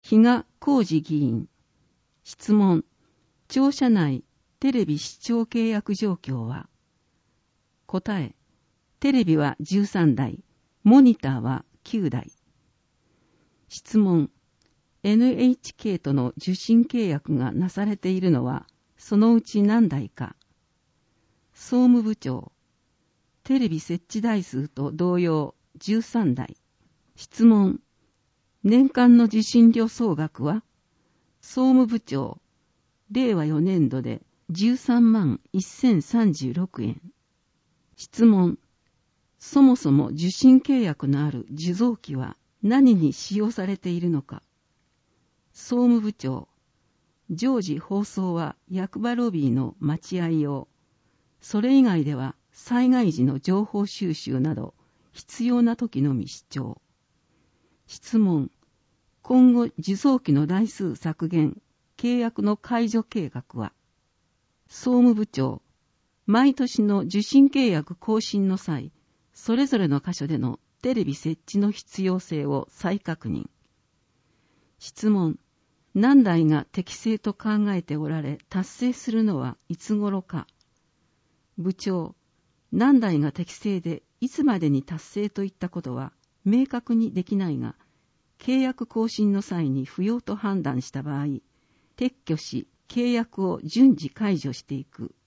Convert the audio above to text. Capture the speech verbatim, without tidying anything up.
比嘉浩二議員。質問。庁舎内テレビ視聴契約状況は？答え。テレビはじゅうさんだい、モニターはきゅうだい。質問。エヌエイチケー との受信契約がなされているのはそのうち何台か？総務部長。テレビ設置台数と同様じゅうさんだい。質問。年間の受信料総額は？総務部長。れいわよねんどでじゅうさんまんせんさんじゅうろくえん。質問。そもそも受信契約のある受像機は何に使用されているのか？総務部長。常時放送は役場ロビーの待合用。それ以外では災害時の情報収集など必要な時のみ視聴。質問。今後受像機の台数削減、契約の解除計画は？総務部長。毎年の受信契約更新の際、それぞれの箇所でのテレビ設置の必要性を再確認。質問。何台が適正と考えておられ、達成するのはいつ頃か？部長。何台が適正でいつまでに達成といったことは明確にできないが、契約更新の際に不要と判断した場合、撤去し契約を順次解除していく